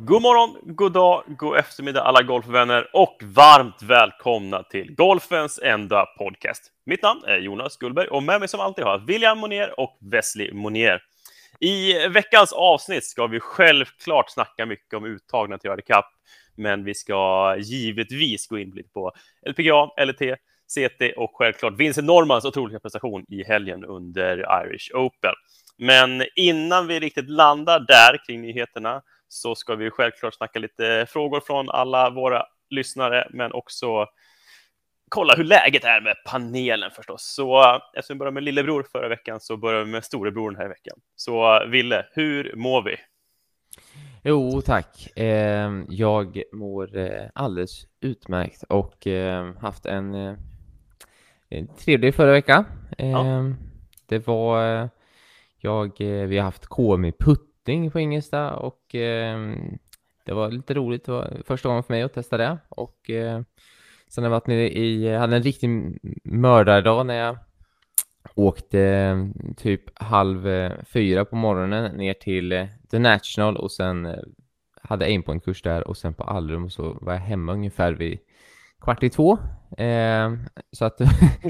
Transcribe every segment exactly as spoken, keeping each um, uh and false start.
God morgon, god dag, god eftermiddag alla golfvänner och varmt välkomna till Golfens enda podcast. Mitt namn är Jonas Gullberg och med mig som alltid har jag William Monier och Wesley Monier. I veckans avsnitt ska vi självklart snacka mycket om uttagna till Ryder Cup, men vi ska givetvis gå in lite på L P G A, L T, C T och självklart Vincent Normans otroliga prestation i helgen under Irish Open. Men innan vi riktigt landar där kring nyheterna så ska vi självklart snacka lite frågor från alla våra lyssnare, men också kolla hur läget är med panelen förstås. Så eftersom vi började med lillebror förra veckan så börjar vi med storebror den här veckan. Så Ville, hur mår vi? Jo, tack. Eh, jag mår eh, alldeles utmärkt och eh, haft en, eh, en trevlig förra vecka. Eh, ja. Det var, eh, jag, eh, vi har haft K M i puttning på Ingesta och eh, det var lite roligt. Det var första gången för mig att testa det. Och eh, sen har jag varit nere i, jag hade en riktig mördardag när jag åkte typ halv fyra på morgonen ner till The National och sen hade en poäntkurs där och sen på Allrum och så var jag hemma ungefär vid kvart i två. Eh, så att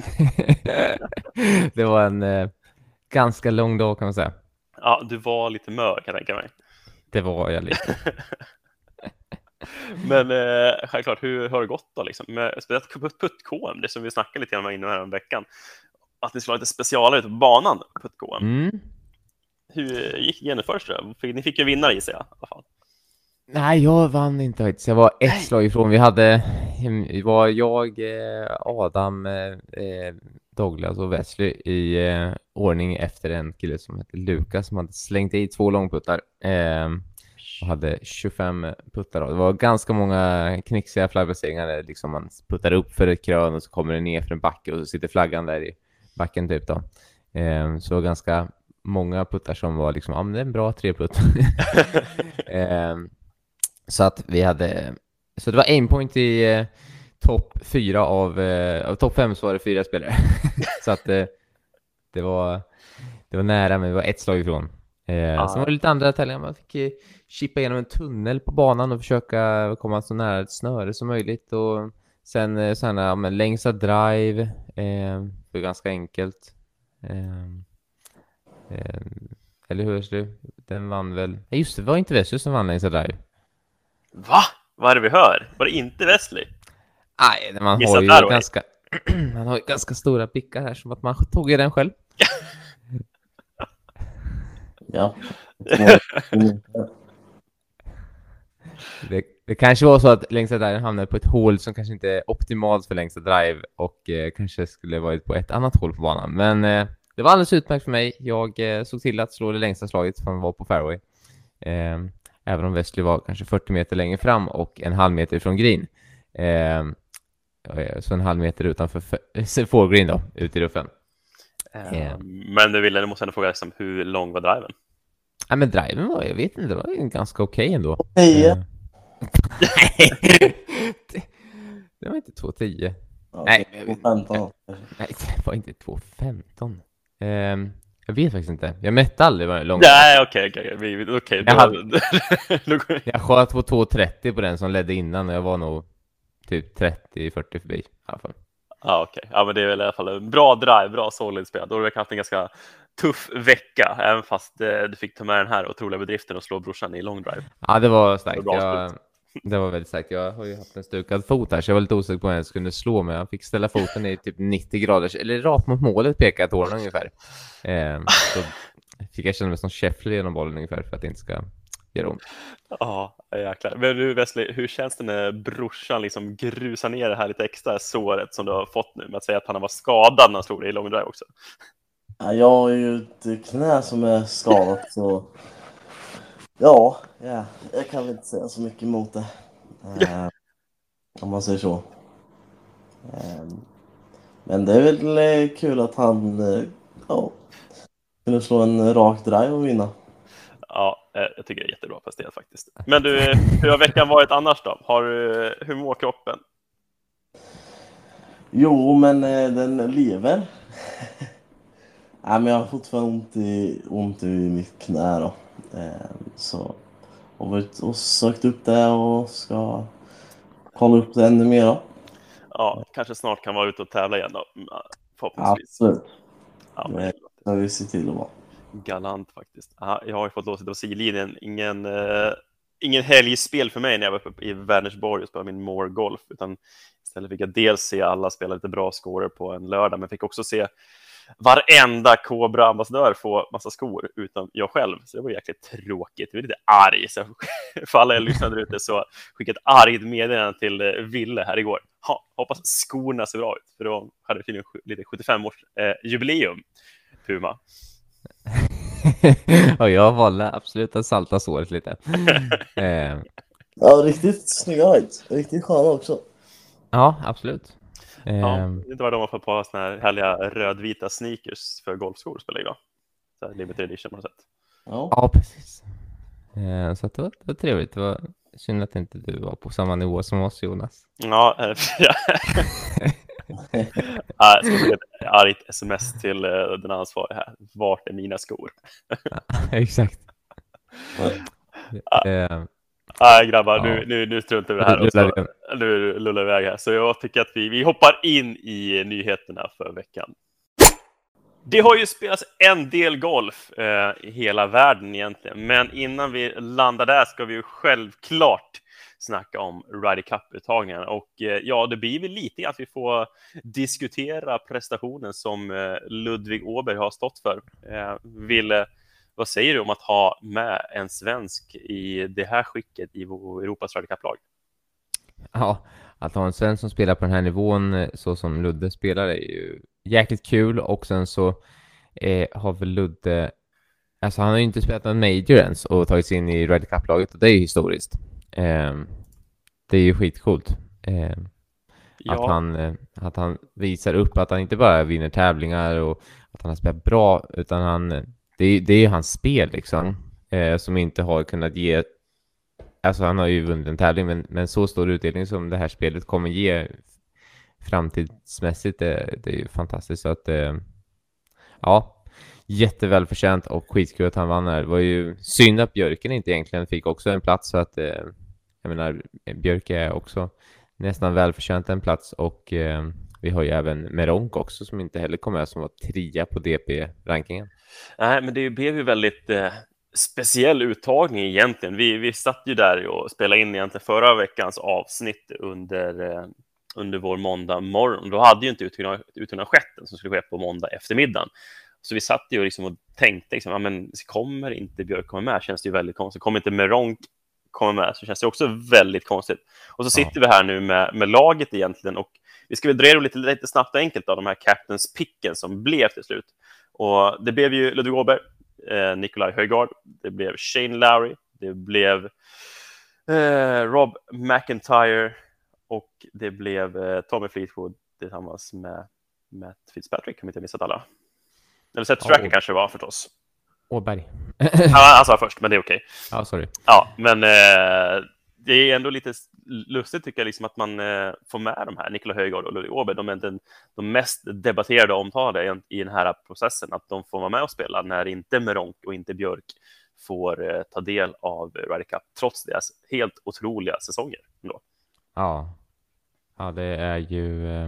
det var en eh, ganska lång dag kan man säga. Ja, du var lite mör kan jag tänka mig. Det var jag lite. Men eh, självklart, hur har det gått då liksom? Med speciellt putt-K M, det som vi snackade lite om innan här om veckan. Att ni skulle ha lite specialare ut på banan på ett K M. Mm. Hur gick det genomförst då? Ni fick ju vinnare i sig i alla fall. Nej, jag vann inte faktiskt. Jag var ett Nej. slag ifrån. Vi hade, det var jag, Adam, Douglas och Wesley i eh, ordning efter en kille som hette Lukas som hade slängt i två långputtar. Eh, och hade tjugofem puttar då. Det var ganska många knixiga flaggplaceringar. Liksom man puttar upp för ett krön och så kommer det ner för en backe och så sitter flaggan där i backen typ då. Eh, så ganska många puttar som var liksom, ja men det är en bra tre putt. eh, så att vi hade, så det var en point i eh, topp fyra av, eh, av topp fem så var det fyra spelare. Så att eh, det var det var nära, men vi var ett slag ifrån. Eh, ah. Sen var det lite andra tävlingar. Man fick eh, chippa igenom en tunnel på banan och försöka komma så nära ett snöre som möjligt. Och sen eh, sådana, ja, men längsta drive eh, det var ganska enkelt. Eh, eh, eller hur är det? Den vann väl. Ja, just det, var inte Wesley som vann längsta drive. Va? Vad är det vi hör? Var det inte Wesley? Nej, man har ju ganska man har ju ganska stora pickar här som att man tog i den själv. Ja. det, det kanske var så att längsta drive hamnade på ett hål som kanske inte är optimalt för längsta drive och eh, kanske skulle varit på ett annat hål på banan. Men eh, det var alldeles utmärkt för mig. Jag eh, såg till att slå det längsta slaget som var på fairway. Eh, även om Wesley var kanske fyrtio meter längre fram och en halv meter från green. Eh, så en halv meter utanför four green då, ut i ruffen. Uh, men du ville, du måste ändå fråga liksom, hur lång var driven? Ja, men driven var, jag vet inte, det var ju ganska okej okay ändå. tio uh, det, det var inte två tio. Ja, nej, två femton. Nej, det var inte två femton. Uh, jag vet faktiskt inte. Jag mätte aldrig vad lång. Nej, okej, okej. okej. okej. Jag, hade... jag sköt på två trettio på den som ledde innan och jag var nog typ trettio fyrtio förbi i alla fall. Ja, okej. Okay. Ja, men det är väl i alla fall en bra drive, bra solid spel. Då har du haft en ganska tuff vecka, även fast eh, du fick ta med den här otroliga bedriften och slå brorsan i long drive. Ja, det var starkt. Det var, jag, det var väldigt starkt. Jag har ju haft en stukad fot här, så jag var lite osäker på när jag skulle slå, men jag fick ställa foten i typ nittio grader, eller rakt mot målet pekade tårna ungefär. Eh, så fick jag känna mig som Scheffler genom bollen ungefär för att det inte ska göra ont. Ja, jäklar. Men du Wesley, hur känns det när brorsan liksom grusar ner det här lite extra såret som du har fått nu med att säga att han var skadad när han slog dig i long drive också? Ja, jag har ju ett knä som är skadat så ja, ja, jag kan väl inte säga så mycket emot det. Eh, om man säger så. Eh, men det är väl kul att han eh, ja, kunde slå en rak drive och vinna. Ja, jag tycker det är jättebra presterat faktiskt. Men du, hur har veckan varit annars då? Har du, hur mår kroppen? Jo, men eh, den lever. Nej, men jag har fortfarande ont i, ont i mitt knä då. Eh, så har varit och sökt upp det och ska kolla upp det ännu mer. Ja, kanske snart kan vara ute och tävla igen då, förhoppningsvis. Absolut. Ja, men Det ska vi se till att vara. galant faktiskt. Aha, jag har ju fått låsa på sidlinjen. Ingen, eh, ingen helgspel för mig när jag var uppe i Vänersborg och spelade min More Golf, utan istället fick jag dels se alla spela lite bra scorer på en lördag, men fick också se varenda Cobra-ambassadör få massa skor utan jag själv. Så det var jäkligt tråkigt. Jag var lite arg. Så för alla er lyssnare ute så skickade ett argt meddelande till Ville här igår. Ha, hoppas skorna ser bra ut. För då hade vi lite sjuttiofem-års eh, jubileum, Puma. Och jag valde absolut att salta såret lite. eh, Ja, riktigt snygga height. Riktigt sköna också. ja, absolut. Eh, Ja, det var de har fått på såna här härliga rödvita sneakers för golfskor spelar idag. Så här limited edition på något sätt. Ja, ja, precis. Eh, så att det, var, det var trevligt. Det var synd att inte du var på samma nivå som oss, Jonas. Ja, äh, ja, jag ska skicka ett argt sms till uh, den ansvariga här. Vart är mina skor? Ja, exakt. eh, Nej, grabbar, Ja. nu, nu, nu struntar vi det här och så, nu lullar vi iväg här. Så jag tycker att vi, vi hoppar in i nyheterna för veckan. Det har ju spelats en del golf eh, i hela världen egentligen. Men innan vi landar där ska vi ju självklart snacka om Ryder Cup-uttagningen. Och eh, ja, det blir väl lite att vi får diskutera prestationen som eh, Ludvig Åberg har stått för. Eh, vill, eh, vad säger du om att ha med en svensk i det här skicket i Europas Ryder Cup-lag? Ja, att ha en svensk som spelar på den här nivån så som Ludde spelar är ju jäkligt kul. Och sen så eh, har väl Ludde, alltså han har ju inte spelat en major ens och tagit sig in i Ryder Cup-laget, och det är ju historiskt. Eh, det är ju skitcoolt. Eh, Ja. att, han, eh, att han visar upp att han inte bara vinner tävlingar och att han har spelat bra, utan han, det, är, det är ju hans spel liksom, eh, som inte har kunnat ge. Alltså han har ju vunnit en tävling, men, men så stor utdelning som det här spelet kommer ge framtidsmässigt, det, det är ju fantastiskt. Så att, eh, ja, jättevälförtjänt och skitkul att han vann här. Det var ju synd att Björken inte egentligen fick också en plats, så att, eh, jag menar, Björk är också nästan välförtjänt en plats. Och eh, vi har ju även Meronk också som inte heller kom med, som var trea på D P-rankingen. Nej, men det blev ju väldigt eh, speciell uttagning egentligen. Vi, vi satt ju där och spelade in egentligen förra veckans avsnitt under, eh, under vår måndag morgon. Då hade ju inte uttagningen skett, som skulle ske på måndag eftermiddagen. Så vi satt ju liksom och tänkte, liksom, ja, men kommer inte Björk komma med? Känns det ju väldigt konstigt. Kommer inte Meronk komma med, så känns det också väldigt konstigt. Och så sitter ja. vi här nu med, med laget egentligen, och vi ska väl dra lite, lite snabbt och enkelt av de här captains picken som blev till slut. Och det blev ju Ludvig Åberg, eh, Nikolaj Højgaard, det blev Shane Lowry, det blev eh, Rob McIntyre och det blev eh, Tommy Fleetwood tillsammans med Matt Fitzpatrick, om inte jag missat alla. Eller Seth Stracker oh. kanske var förstås. Åberg. Ja, han sa först, men det är okej. Okay. Ja, sorry. Ja, men eh, det är ändå lite lustigt tycker jag, liksom, att man eh, får med de här, Nikolaj Højgaard och Ludvig Åberg. De är den, de mest debatterade och omtalade i den här processen, att de får vara med och spela när inte Meronk och inte Björk får eh, ta del av Ryder Cup, trots deras helt otroliga säsonger ändå. Ja, ja det är ju... Eh...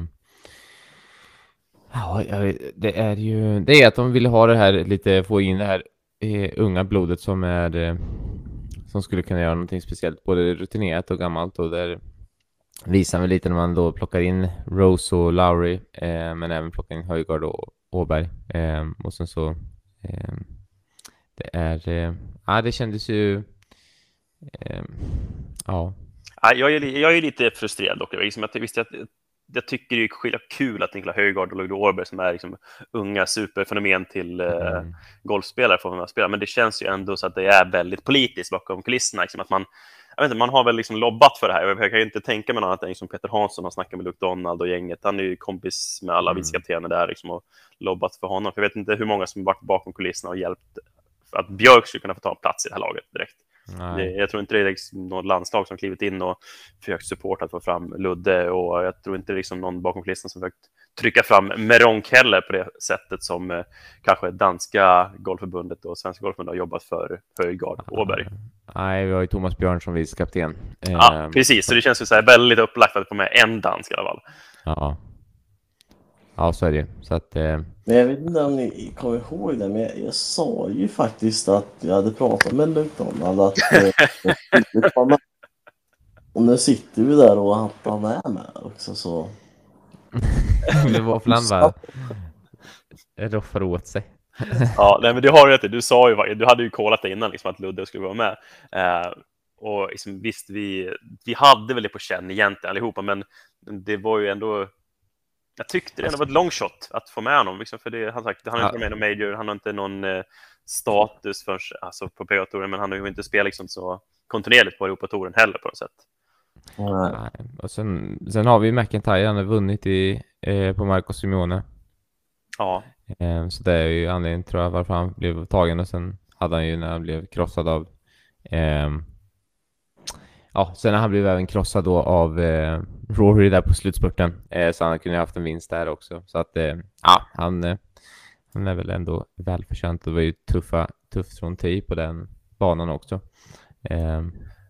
Ja, det är ju det är att de vill ha det här lite, få in det här eh, unga blodet som är eh, som skulle kunna göra någonting speciellt, både rutinerat och gammalt, och där visar vi lite när man då plockar in Rose och Lowry, eh, men även plockar in Højgaard och Åberg, eh, och sen så eh, det är eh, ja, det kändes ju eh, ja. Jag är, jag är lite frustrerad dock. Liksom, jag visste att jag tycker det är kul att Nikolaj Højgaard och Ludvig Åberg, som är liksom unga superfenomen till mm. eh, golfspelare, får man spela. Men det känns ju ändå så att det är väldigt politiskt bakom kulisserna. Liksom, att man, jag vet inte, man har väl liksom lobbat för det här. Jag kan ju inte tänka mig något annat än liksom Peter Hansson har snackat med Luke Donald och gänget. Han är ju kompis med alla mm. vicekaptener där liksom, och lobbat för honom. För jag vet inte hur många som varit bakom kulisserna och hjälpt för att Björk skulle kunna få ta plats i det här laget direkt. Det, jag tror inte det är liksom något landslag som klivit in och försökt supporta att få fram Ludde, och jag tror inte det är liksom någon bakom kulisserna som försökt trycka fram Meronk heller på det sättet som eh, kanske danska golfförbundet och svenska golfförbundet har jobbat för Højgaard och Åberg. Nej, vi har ju Thomas Björn som vice kapten. Ja, eh, precis. Så det känns ju så här väldigt upplagt att få med en dansk i alla fall. Ja. Ja, så är det. Så att, eh... Men jag vet inte om ni kommer ihåg det, men jag, jag sa ju faktiskt att jag hade pratat med Luke Donald att eh, och nu sitter vi där och att han är med också, så det var för han bara roffar åt sig. Ja, nej, men det har du rätt. Du sa ju, du hade ju kollat det innan liksom, att Ludde skulle vara med. Eh, och liksom, visst, vi, vi hade väl det på känn egentligen allihopa, men det var ju ändå, jag tyckte det ändå var ett long shot att få med honom. Liksom, för det, han sagt, han har inte ja. med någon major, han har inte någon eh, status för, alltså, på P G A-touren, men han har ju inte spelat liksom, så kontinuerligt på Europatouren heller på något sätt. Mm. Nej. Och sen, sen har vi McIntyre, han har vunnit i, eh, på Marco Simeone. Ja. Eh, så det är ju anledningen, tror jag, varför han blev tagen. Och sen hade han ju när han blev krossad av eh, ja, sen han blev även krossad då av eh, Rory där på slutspurten. Eh, så han kunde ha haft en vinst där också. Så att eh, ja, han, eh, han är väl ändå välförtjänt. Det var ju tuffa, tufft från T på den banan också. Eh,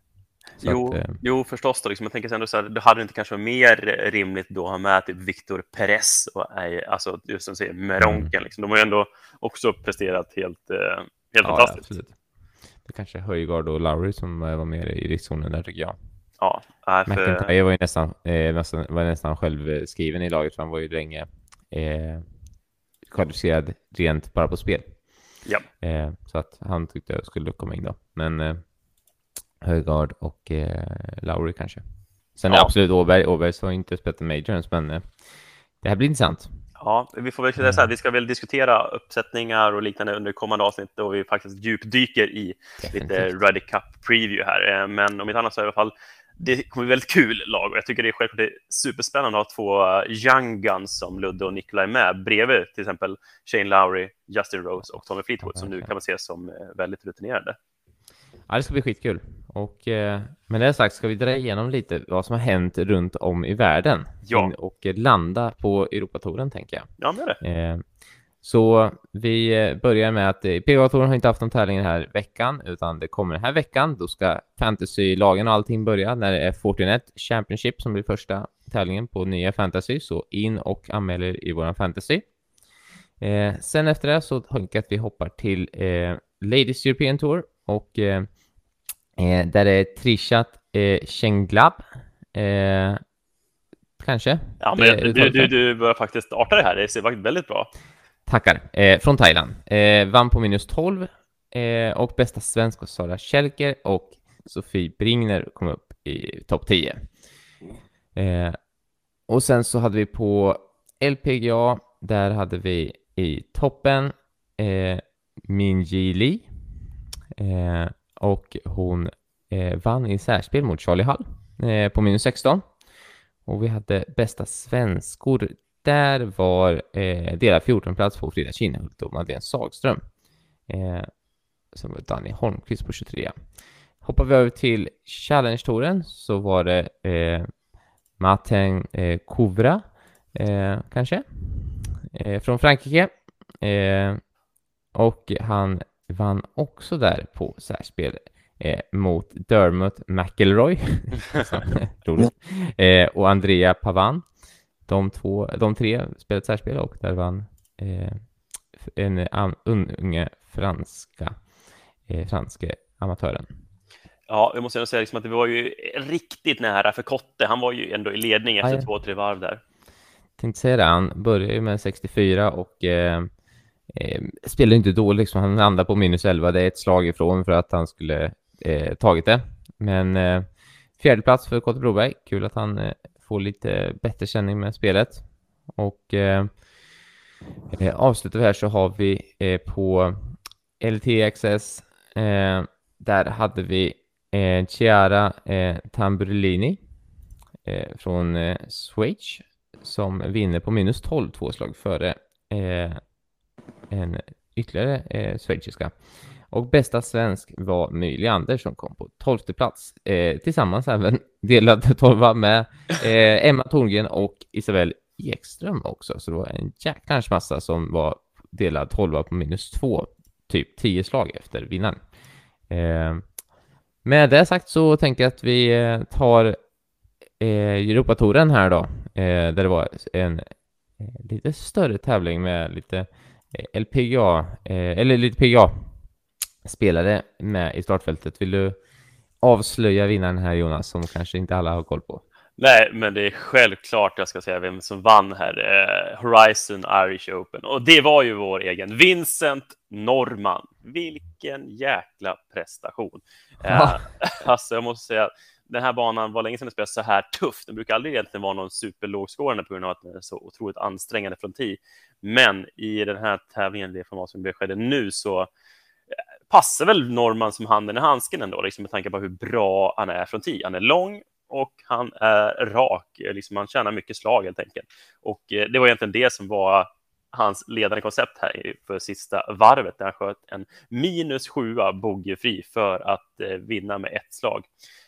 Jo, att, eh, jo, förstås då. Liksom, jag tänker ändå så här, det hade inte kanske varit mer rimligt då att ha med typ Victor Perez och alltså just som säger Meronken. Mm. Liksom. De har ju ändå också presterat helt, eh, helt ja, fantastiskt. Absolut. Det kanske är Højgaard och Lowry som var mer i riskzonen där, tycker jag. Ja, för... McIntyre var ju nästan, eh, nästan, var nästan självskriven i laget, för han var ju länge eh, kvalificerad rent bara på spel. Ja. Eh, så att han tyckte jag skulle komma in då. Men eh, Højgaard och eh, Lowry kanske. Sen ja. är absolut Åberg. Åberg har inte spelat en major ens, men eh, det här blir intressant. Ja, vi får väl säga så här, vi ska väl diskutera uppsättningar och liknande under kommande avsnitt och vi faktiskt djupdyker i Definitivt. lite Ryder Cup preview här. Men om inte annat så i alla fall, det kommer bli väldigt kul lag och jag tycker det är självklart det är superspännande att ha två young guns som Ludde och Nikolaj med bredvid till exempel Shane Lowry, Justin Rose och Tommy Fleetwood ja, som nu kan man se som väldigt rutinerade. Ja, det ska bli skitkul. Och, eh, med det sagt ska vi dra igenom lite vad som har hänt runt om i världen. Ja. Och eh, landa på Europatouren, tänker jag. Ja, det är det. Eh, så vi eh, börjar med att eh, P G A-touren har inte haft någon tävling den här veckan, utan det kommer den här veckan. Då ska fantasy-lagen och allting börja när det är Fortinet Championship som blir första tävlingen på nya fantasy. Så in och anmäler i våran fantasy. Eh, sen efter det så tänker jag att vi hoppar till eh, Ladies European Tour. Och eh, eh, där är Trishat eh, Shenglab eh, kanske. Ja, men det, du, du, du bör faktiskt arta det här. Det ser faktiskt väldigt bra. Tackar. Eh, från Thailand. Eh, vann på minus tolv. Eh, och bästa svensk var Sara Kjellker. Och Sofie Bringner kom upp i topp tio. Eh, och sen så hade vi på L P G A. Där hade vi i toppen eh, Minji Lee. Eh, och hon eh, vann i särspel mot Charlie Hall eh, på minus sexton. Och vi hade bästa svenskor. Där var eh, delad fjorton plats på Frida Kinnhult och Madeleine Sagström. Eh, som var Danny Holmqvist på tjugotre. Hoppar vi över till Challenge-touren så var det eh, Martin eh, Kouvra eh, kanske eh, från Frankrike. Eh, och han vann också där på särspel eh, mot Dermot McElroy roligt. Eh, och Andrea Pavan. De, två, de tre spelade särspel och där vann eh, en um, unge franska eh, franske amatören. Ja, jag måste ändå säga liksom att det var ju riktigt nära för Kotte. Han var ju ändå i ledning efter Aj. två, tre varv där. Tänkte säga det, han började ju med sextiofyra och eh, eh, spelade inte dåligt. Liksom. Han landade på minus elva. Det är ett slag ifrån för att han skulle eh, tagit det. Men eh, fjärde plats för Kotte Broberg. Kul att han eh, får lite bättre känning med spelet. Och eh, eh, avslutar vi här så har vi eh, på L T X S eh, där hade vi eh, Chiara eh, Tamburini eh, från eh, Schweiz som vinner på minus tolv, två slag före eh, en ytterligare eh, schweiziska. Och bästa svensk var My Anders som kom på tolfte plats. Eh, tillsammans även delade tolva med eh, Emma Torngren och Isabel Ekström också. Så det var en jäklarns massa som var delad tolva på minus två. Typ tio slag efter vinnaren. Eh, med det sagt så tänker jag att vi eh, tar eh, Europatouren här då. Eh, där det var en eh, lite större tävling med lite eh, L P G A. Eh, eller lite P G A-spelare med i startfältet. Vill du avslöja vinnaren här, Jonas, som kanske inte alla har koll på? Nej, men det är självklart jag ska säga vem som vann här. Eh, Horizon Irish Open. Och det var ju vår egen Vincent Norrman. Vilken jäkla prestation. Eh, alltså jag måste säga, den här banan var länge sedan det spelades så här tufft. Den brukar aldrig egentligen vara någon superlågscorande på grund av att den är så otroligt ansträngande från tid. Men i den här tävlingen, det format som skedde nu, så passar väl Norrman som handen i handsken ändå, liksom med tanke på hur bra han är från tid. Han är lång och han är rak, liksom han tjänar mycket slag helt enkelt. Och eh, det var egentligen det som var hans ledande koncept här för sista varvet, där han sköt en minus sjua boggefri för att eh, vinna med ett slag.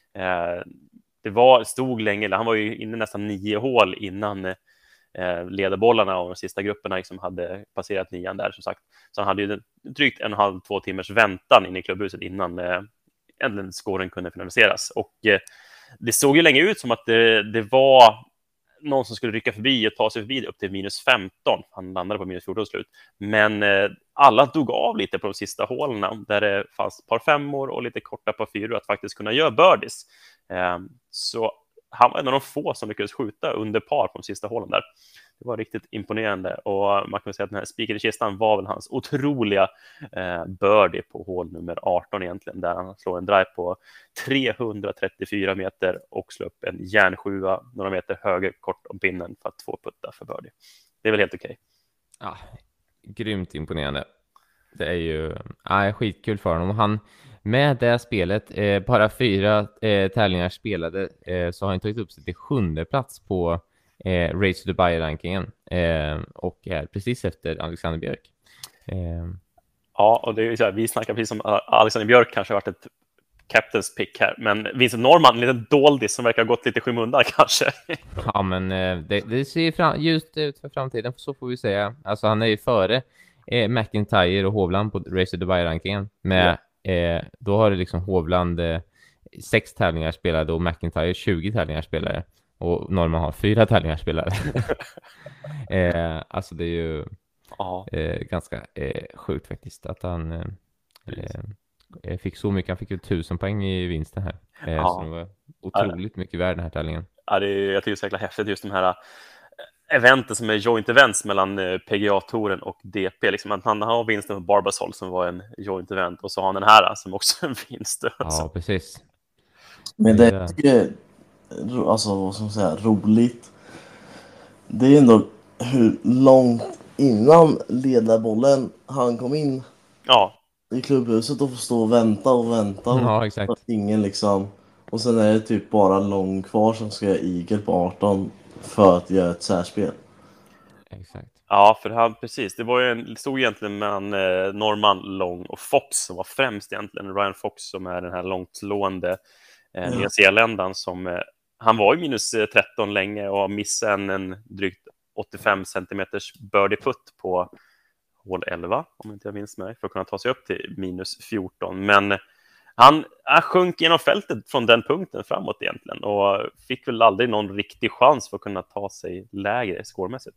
Eh, det var, stod länge, han var ju inne nästan nio hål innan eh, ledarbollarna och de sista grupperna liksom hade passerat nian där, som sagt. Så han hade ju drygt en och en halv, två timmars väntan in i klubbhuset innan eh, äntligen skåren kunde finaliseras. Och eh, det såg ju länge ut som att det, det var någon som skulle rycka förbi och ta sig förbi upp till minus femton. Han landade på minus fjorton slut. Men eh, alla dog av lite på de sista hålen där det fanns ett par femmor och lite korta par fyror att faktiskt kunna göra birdies. Eh, så han var en av de få som lyckades skjuta under par på de sista hålen där. Det var riktigt imponerande, och man kan säga att den här spiken i kistan var väl hans otroliga eh, birdie på hål nummer arton egentligen, där han slår en drive på trehundratrettiofyra meter och slår upp en järnsjua några meter höger kort om pinnen för att få putta för birdie. Det är väl helt okej. Ja, grymt imponerande. Det är ju ja, skitkul för honom. Han, med det spelet, eh, bara fyra eh, tävlingar spelade, eh, så har han tagit upp sig till sjunde plats på Eh, Race to Dubai-rankingen eh, och är precis efter Alexander Björk. Eh. Ja, och det är så här, vi snackar precis som Alexander Björk kanske har varit ett captain's pick här, men Vincent Norrman, en liten doldis som verkar ha gått lite skymundan kanske. Ja, men eh, det, det ser fram, just ut för framtiden, så får vi säga. Alltså han är ju före eh, McIntyre och Hovland på Race to Dubai-rankingen. Med, ja. eh, då har det liksom Hovland eh, sex tävlingar spelade och McIntyre tjugo tävlingar spelade. Och Norman har fyra tävlingar spelare. eh, alltså det är ju eh, ganska eh, sjukt faktiskt att han eh, fick så mycket. Han fick ju tusen poäng i vinsten här. Eh, ja. Så det var otroligt ja. mycket värd den här tävlingen. Ja, det är, jag tycker det är så jäkla häftigt just de här eventen som är joint events mellan P G A-touren och D P. Liksom att han har vinsten på Barbasol som var en joint event, och så har han den här som också är en vinst. Ja, precis. Men det är tycker alltså vad ska man säga, roligt. Det är ändå hur långt innan ledarbollen han kom in ja. i klubbhuset och får stå och vänta och vänta. Ja, exakt. Och ingen liksom. Och sen är det typ bara lång kvar som ska göra igel på arton för att göra ett särspel. Exakt. Ja, för han, precis. Det var ju en, det stod egentligen mellan eh, Norman, Long och Fox som var främst egentligen. Ryan Fox som är den här långtslående eh, nya zeeländaren som eh, han var i minus tretton länge och missade en, en drygt åttiofem centimeters birdie putt på hål elva, om inte jag minns mig, för att kunna ta sig upp till minus fjorton. Men han, han sjönk genom fältet från den punkten framåt egentligen och fick väl aldrig någon riktig chans för att kunna ta sig lägre skårmässigt.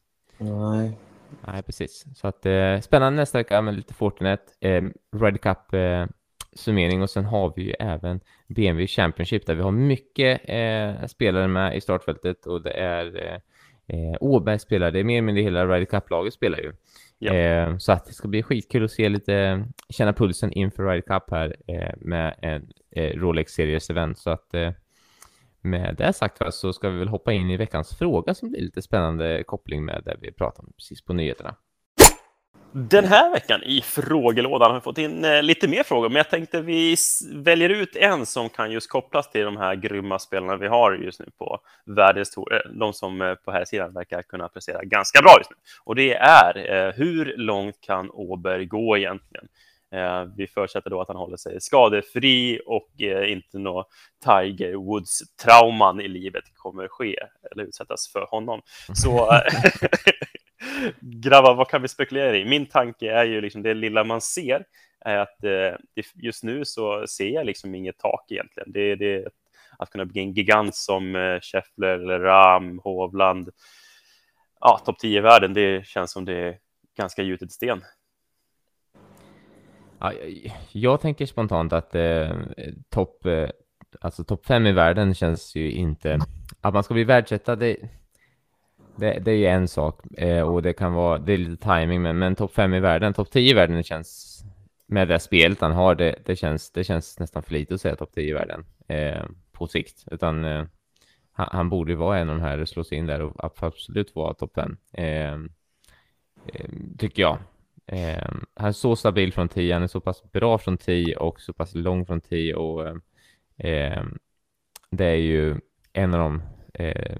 Nej. Nej, precis. Så att eh, spännande nästa vecka med lite Fortinet, eh, Red Cup eh, summering, och sen har vi ju även B M W Championship där vi har mycket eh, spelare med i startfältet, och det är eh, Åberg spelar, det är mer eller mindre hela Ryder Cup-laget spelar ju. Ja. Eh, så att det ska bli skitkul att se lite, känna pulsen inför Ryder Cup här eh, med en eh, Rolex Series event. Så att eh, med det sagt så ska vi väl hoppa in i veckans fråga som blir lite spännande koppling med det vi pratade om precis på nyheterna. Den här veckan i frågelådan har vi fått in eh, lite mer frågor, men jag tänkte vi väljer ut en som kan just kopplas till de här grymma spelarna vi har just nu på världens tour, de som eh, på här sidan verkar kunna prestera ganska bra just nu. Och det är eh, hur långt kan Åberg gå egentligen? Eh, vi förutsätter då att han håller sig skadefri och eh, inte något Tiger Woods-trauman i livet kommer ske eller utsättas för honom. Så grabbar, vad kan vi spekulera i? Min tanke är ju liksom det lilla man ser är att eh, just nu så ser jag liksom inget tak egentligen. Det är det att kunna bli en gigant som eh, Scheffler eller Rahm, Hovland. Ja, topp tio i världen, det känns som det är ganska gjutet sten. Ja, jag, jag tänker spontant att eh, topp eh, alltså topp fem i världen känns ju inte... Att man ska bli världsetta, det, det, det är ju en sak. Eh, och det kan vara... Det är lite timing, men, men topp fem i världen, topp tio i världen känns... Med det spelet han har, det, det, känns, det känns nästan för lite att säga topp tio i världen. Eh, på sikt. Utan... Eh, han, han borde ju vara en av de här och slå sig in där och absolut vara topp fem. Eh, eh, tycker jag. Eh, han är så stabil från tio, han är så pass bra från tio och så pass lång från tio och eh, det är ju en av de eh,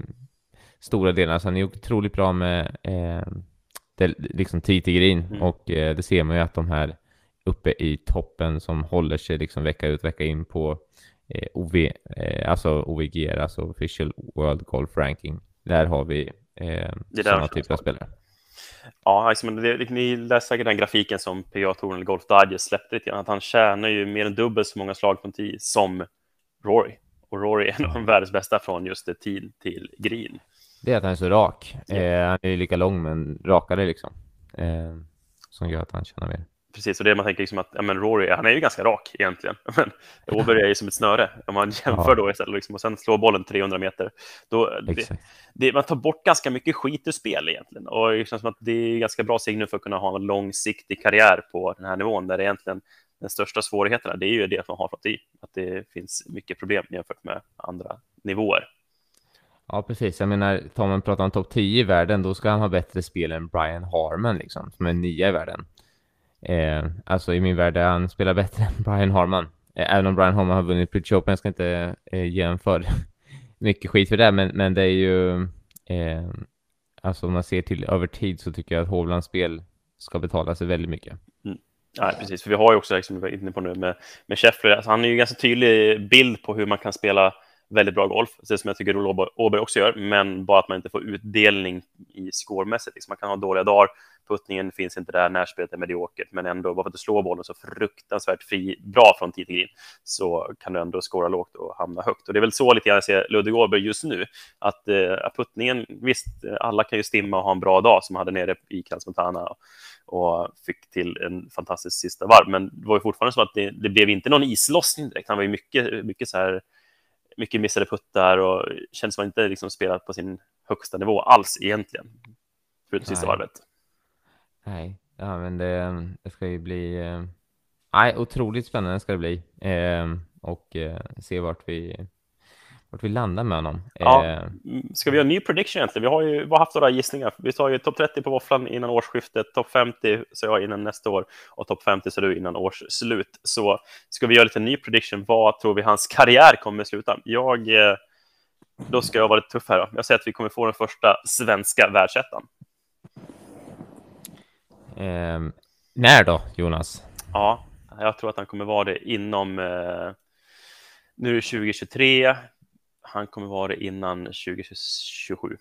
stora delarna. Så han är otroligt bra med eh, det, liksom tio till green mm. och eh, det ser man ju att de här uppe i toppen som håller sig liksom vecka ut vecka in på eh, O V, eh, alltså O V G, alltså Official World Golf Ranking. Där har vi eh, sådana typer av spelare. Ja, liksom, det, ni läser säkert den grafiken som P G A-touren eller Golf Digest släppte lite grann, att han tjänar ju mer än dubbelt så många slag från tee som Rory. Och Rory är en av de världens bästa från just det tee till green. Det är att han är så rak. Eh, han är ju lika lång men rakare liksom. Eh, som gör att han tjänar mer. Precis, och det man tänker liksom att ja, men Rory, han är ju ganska rak egentligen. Men Åberg är ju som ett snöre. Om man jämför ja. då istället liksom, och sen slår bollen trehundra meter. Då, det, det, man tar bort ganska mycket skit ur spel egentligen. Och det känns som att det är ganska bra signal för att kunna ha en långsiktig karriär på den här nivån. Där det egentligen den största svårigheten det är ju det att man har fått i. Att det finns mycket problem jämfört med andra nivåer. Ja, precis. Jag menar, tar man pratar om topp tio i världen, då ska han ha bättre spel än Brian Harman liksom, som är nia i världen. Eh, alltså i min värld är han spelar bättre än Brian Harman. Eh, även om Brian Harman har vunnit British Open, jag ska inte eh, ge en för mycket skit för det, men, men det är ju eh, alltså om man ser till över tid så tycker jag att Hovlands spel ska betala sig väldigt mycket. Mm. Ja, precis. För vi har ju också, liksom, vi var inne på nu med, med Scheffler, alltså, han är ju en ganska tydlig bild på hur man kan spela väldigt bra golf, det som jag tycker Roel Åberg också gör, men bara att man inte får utdelning i scoremässigt. Liksom man kan ha dåliga dagar, puttningen finns inte där, närspelet är mediokert, men ändå bara för att du slår bollen så fruktansvärt fri, bra från tid till green, så kan du ändå skåra lågt och hamna högt. Och det är väl så lite grann jag ser Ludvig Åberg just nu, att eh, puttningen, visst, alla kan ju stimma och ha en bra dag som hade nere i Crans Montana och, och fick till en fantastisk sista varv, men det var ju fortfarande så att det, det blev inte någon islossning direkt. Han var ju mycket, mycket så här mycket missade puttar och känns som att inte liksom spelat på sin högsta nivå alls egentligen. Förutom sista varvet. Nej, ja, men det, det ska ju bli eh, nej, otroligt spännande ska det bli. Eh, och eh, se vart vi vart vi landar med honom. Ja, eh, ska vi göra en ny prediction egentligen? Vi har ju bara haft några gissningar. Vi tar ju topp trettio på våfflan innan årsskiftet, topp femtio så jag innan nästa år och topp femtio så du innan års slut. Så ska vi göra lite ny prediction. Vad tror vi hans karriär kommer att sluta? Jag, då ska jag vara lite tuff här då. Jag säger att vi kommer få den första svenska världsettan. Eh, när då, Jonas? Ja, jag tror att han kommer vara det inom eh, nu är det tjugo tjugotre. Han kommer vara det innan tjugo tjugosju.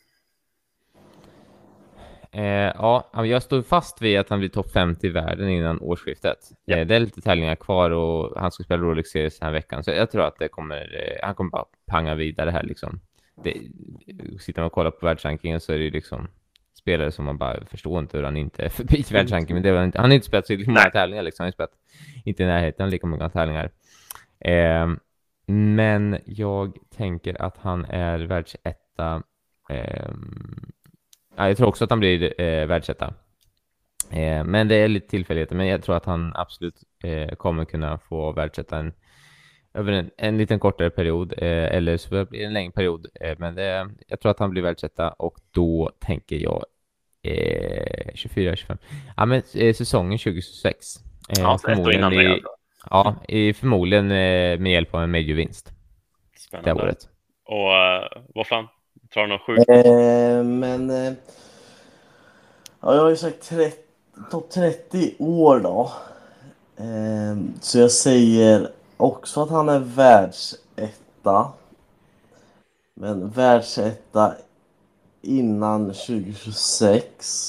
Eh, ja, jag står fast vid att han blir topp femtio i världen innan årsskiftet. Ja. Eh, det är lite tävlingar kvar och han ska spela Rolex Series den här veckan. Så jag tror att det kommer, eh, han kommer bara panga vidare här liksom. Det, sitter man och kollar på världsrankingen så är det ju liksom spelare som man bara förstår inte hur han inte är förbi världsrankingen. Men det var inte, han har inte spelat så många Nej. tävlingar liksom. Han har spelat inte i närheten lika många tävlingar. Eh, Men jag tänker att han är världsetta. Eh, jag tror också att han blir eh, världsetta. Eh, men det är lite tillfälligheter. Men jag tror att han absolut eh, kommer kunna få världsetta en, över en, en liten kortare period. Eh, eller så blir det en längre period. Eh, men det, jag tror att han blir världsetta. Och då tänker jag eh, tjugofyra tjugofem. Ja, men eh, säsongen tjugo tjugosex. Eh, ja, ett år innan det. Ja, i förmodligen med hjälp av en major-vinst. Spännande. Det året. Och uh, vad fan? Tar du någon sjuk? Eh, men eh, ja, jag har ju sagt topp trettio år då. Eh, så jag säger också att han är världsetta. Men världsetta innan tjugo tjugosex.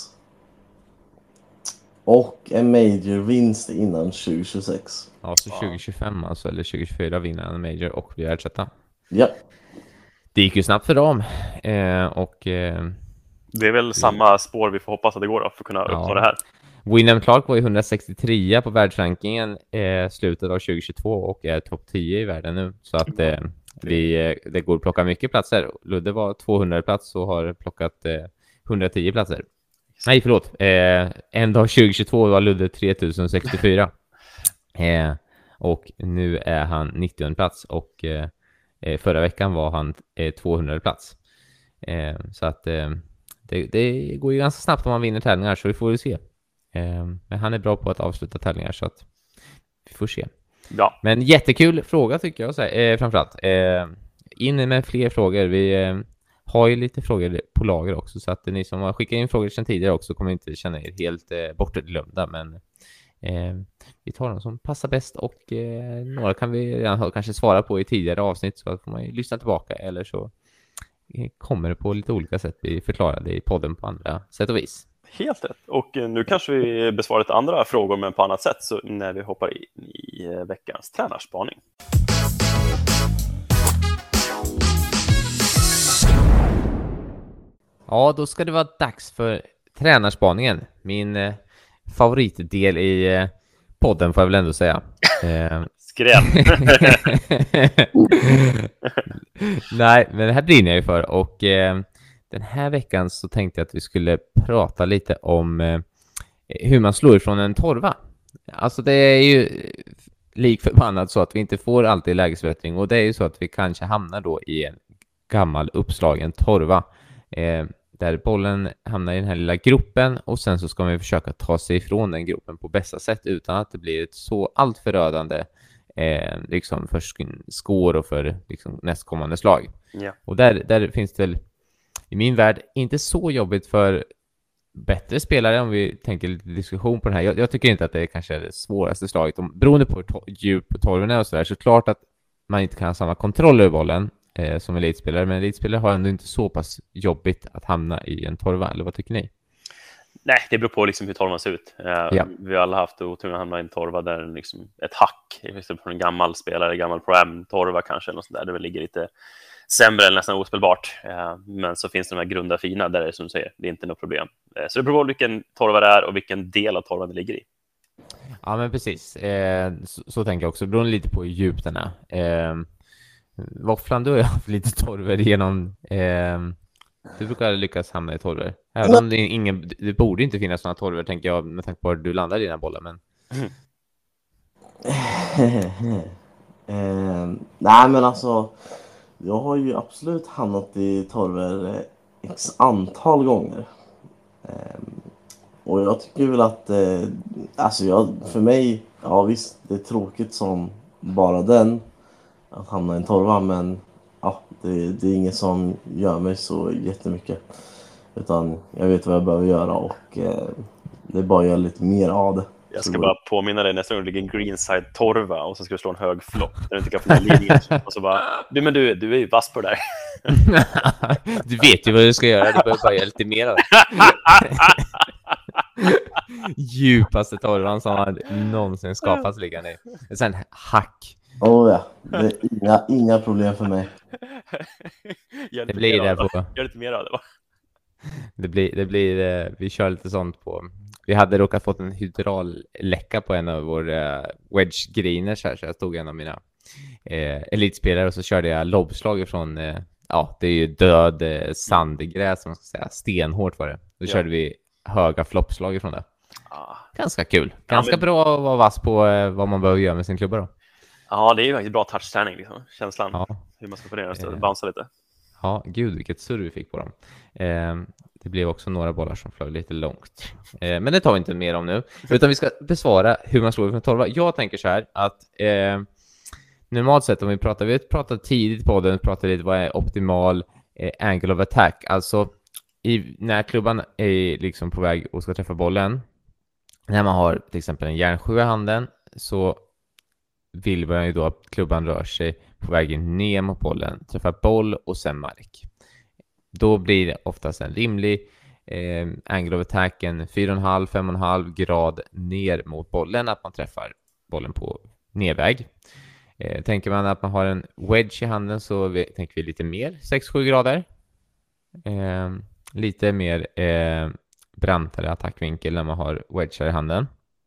Och en major-vinst innan tjugo tjugosex. Ja, så tjugo tjugofem alltså, eller tjugo tjugofyra vinner han en major och blir världsetta. Ja. Det gick ju snabbt för dem. Eh, och... Eh, Det är väl samma spår vi får hoppas att det går då, för att kunna uppnå Ja. det här. William Clark var ju hundrasextiotre på världsrankingen eh, slutet av tjugo tjugotvå och är topp tio i världen nu. Så att eh, vi, eh, det går att plocka mycket platser. Ludde var tvåhundra plats och har plockat eh, hundratio platser. Nej, förlåt. Eh, en dag tjugo tjugotvå var Ludde tre tusen sextiofyra. Eh, och nu är han nittionde plats och eh, förra veckan var han eh, tvåhundrade plats. Eh, så att eh, det, det går ju ganska snabbt om man vinner tävlingar, så vi får ju se. Eh, men han är bra på att avsluta tävlingar, så att vi får se. Ja. Men jättekul fråga tycker jag, så här, eh, framförallt. Eh, in med fler frågor. Vi eh, har ju lite frågor på lager också, så att ni som har skickat in frågor sedan tidigare också kommer inte känna er helt eh, bortglömda, men eh, vi tar dem som passar bäst, och eh, några kan vi redan ha, kanske svara på i tidigare avsnitt, så att får man ju lyssna tillbaka, eller så eh, kommer det på lite olika sätt bli förklarade i podden på andra sätt och vis. Helt rätt. Och eh, nu kanske vi besvarar lite andra frågor, men på annat sätt, så när vi hoppar in i eh, veckans tränarspaning. Ja, då ska det vara dags för tränarspaningen. Min eh, favoritdel i eh, podden, får jag väl ändå säga. Eh, Skräp. Nej, men det här brinner jag ju för. Och eh, den här veckan så tänkte jag att vi skulle prata lite om eh, hur man slår ifrån en torva. Alltså det är ju lik förbannat så att vi inte får alltid lägesförbättring. Och det är ju så att vi kanske hamnar då i en gammal uppslagen torva. Eh, där bollen hamnar i den här lilla gruppen, och sen så ska man försöka ta sig ifrån den gruppen på bästa sätt utan att det blir ett så allt förödande eh, liksom för skår och för liksom nästkommande slag. Ja. Och där, där finns det väl i min värld inte så jobbigt för bättre spelare, om vi tänker lite diskussion på det här. Jag, jag tycker inte att det är kanske det svåraste slaget. Om, beroende på hur to- djup på torven är och sådär, så klart att man inte kan ha samma kontroll över bollen eh, som elitspelare, men elitspelare har ändå inte så pass jobbigt att hamna i en torva, eller vad tycker ni? Nej, det beror på liksom hur torvan ser ut. Uh, Ja. Vi har alla haft oturen att hamna i en torva där liksom ett hack, från en gammal spelare, gammal program-torva kanske, eller något sånt där, det väl ligger lite sämre eller nästan ospelbart. Uh, men så finns det de här grunda fina där det är som du säger, det är inte något problem. Uh, så det beror på vilken torva det är och vilken del av torvan det ligger i. Ja, men precis. Eh, så, så tänker jag också. Det beror lite på hur djup den är. Eh, Våfflan, du har ju haft lite torver genom... Eh, du brukar lyckas hamna i torver. Även om det, är ingen, det borde inte finnas några torver, tänker jag, med tanke på att du landar i dina bollar. Men... eh, nej, men alltså... Jag har ju absolut hamnat i torver eh, x antal gånger. Eh, och jag tycker väl att... Eh, alltså jag, för mig... Ja visst, det är tråkigt som bara den att hamna i en torva, men ja, det, det är inget som gör mig så jättemycket. Utan jag vet vad jag behöver göra, och eh, det är bara att göra lite mer av det. Jag Så ska då- bara påminna dig, nästa gång det ligger en greenside torva och så ska du slå en hög flopp där du inte kan få den linjen. Och så bara, du, men du, du är ju vass på det där. Du vet ju vad du ska göra, du behöver bara göra lite mer av det. Djupaste torvan som har någonsin skapats ligga ner. Sen hack. Åh ja, det är inga, inga problem för mig. Gör Det lite blir mer det av på... Gör lite mer av det, va? Det blir, det blir, eh, vi kör lite sånt på... Vi hade råkat fått en hydraulläcka på en av våra wedge greeners här, så jag stod en av mina eh, elitspelare och så körde jag lobbslag från, eh, ja, det är ju död eh, sandgräs, man ska säga, stenhårt var det. Då Ja. körde vi höga floppslag ifrån det. Ah. Ganska kul. Ganska men- bra att vara vass på eh, vad man behöver göra med sin klubba då. Ja, det är ju faktiskt bra touchträning, liksom. Känslan, Ja. hur man ska få ner den, så Eh. bounce lite. Ja, gud vilket surr vi fick på dem. Eh, det blev också några bollar som flög lite långt. Eh, men det tar vi inte mer om nu. Utan vi ska besvara hur man slår från torva. Jag tänker så här att eh, normalt sett om vi pratar, vi har pratat tidigt på den, pratar lite vad är optimal eh, angle of attack. Alltså i, när klubban är liksom på väg och ska träffa bollen, när man har till exempel en järnsju i handen så vill man ju då att klubban rör sig på vägen ner mot bollen, träffar boll och sen mark. Då blir det oftast en rimlig eh, angle of attack, en fyra komma fem till fem komma fem grad ner mot bollen, att man träffar bollen på nedväg. Eh, tänker man att man har en wedge i handen så vi, tänker vi lite mer, sex till sju grader. Eh, lite mer eh, brantare attackvinkel när man har wedge i handen.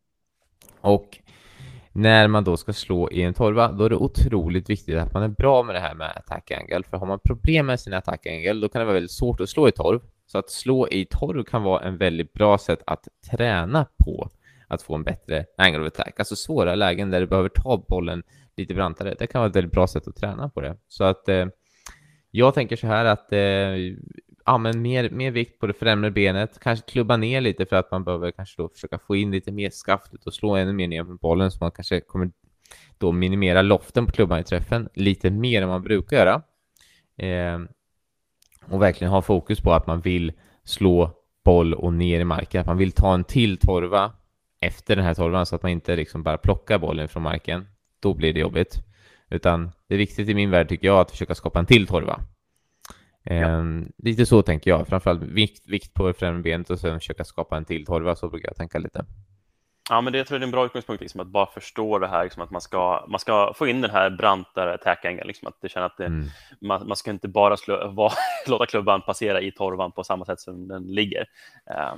Och när man då ska slå i en torva, då är det otroligt viktigt att man är bra med det här med attack angle. För har man problem med sin attack angle, då kan det vara väldigt svårt att slå i torv. Så att slå i torv kan vara en väldigt bra sätt att träna på att få en bättre angle of attack. Alltså svåra lägen där du behöver ta bollen lite brantare, det kan vara ett väldigt bra sätt att träna på det. Så att eh, jag tänker så här att eh, ja, men mer, mer vikt på det främre benet, kanske klubba ner lite för att man behöver kanske då försöka få in lite mer skaftet och slå ännu mer ner på bollen, så man kanske kommer då minimera loften på klubban i träffen lite mer än man brukar göra. Eh, och verkligen ha fokus på att man vill slå boll och ner i marken, att man vill ta en till torva efter den här torvan så att man inte liksom bara plockar bollen från marken. Då blir det jobbigt. Utan det är viktigt i min värld tycker jag att försöka skapa en till torva. Ja. Eh, lite så tänker jag. Framförallt vikt, vikt på främre benet och sen försöka skapa en till torva. Så brukar jag tänka lite. Ja, men det tror jag är en bra utgångspunkt, liksom, att bara förstå det här, liksom, att man ska, man ska få in den här brantare attack-angeln, liksom, att det känner att det, mm. man, man ska inte bara slå, va, låta klubban passera i torvan på samma sätt som den ligger. Uh.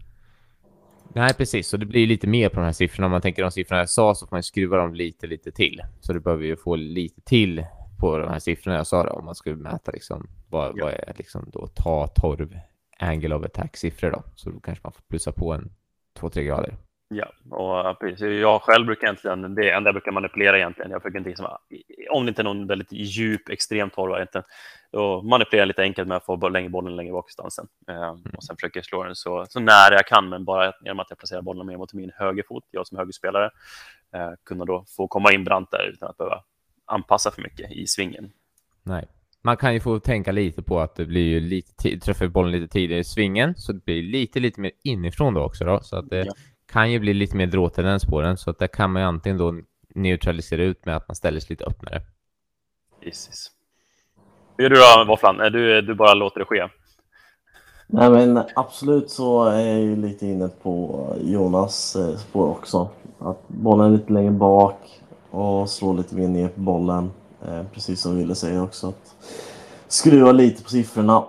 Nej, precis. Så det blir lite mer på de här siffrorna. Om man tänker de siffrorna jag sa så får man skruva dem lite, lite till. Så det behöver ju få lite till på de här siffrorna jag sa då, om man skulle mäta liksom, vad, ja. vad är liksom då ta torv angle of attack-siffror då. Så då kanske man får plussa på en två tre grader. Ja, och precis. Jag själv brukar egentligen, det enda jag brukar manipulera egentligen, jag försöker inte, liksom, om det inte är någon väldigt djup, extrem torva egentligen, då manipulerar jag lite enkelt med att få längre bollen längre bak i stansen. Mm. Och sen försöker jag slå den så, så nära jag kan, men bara genom att jag placerar bollen mer mot min högerfot, jag som högerspelare, eh, kunna då få komma in brant där utan att behöva anpassa för mycket i svingen. Nej. Man kan ju få tänka lite på att det blir ju lite t- träffar bollen lite tidigare i svingen, så det blir lite lite mer inifrån då också då, så att det ja. kan ju bli lite mer dråtendens på den, så att där kan man ju antingen då neutralisera ut med att man ställer sig lite öppnare. Precis. Hur gör du då, Våfflan? Du, du bara låter det ske? Nej, men absolut så är jag ju lite inne på Jonas spår också. Att bollen är lite längre bak och slå lite mer ner på bollen. Eh, precis som Ville säger också. Att skruva lite på siffrorna.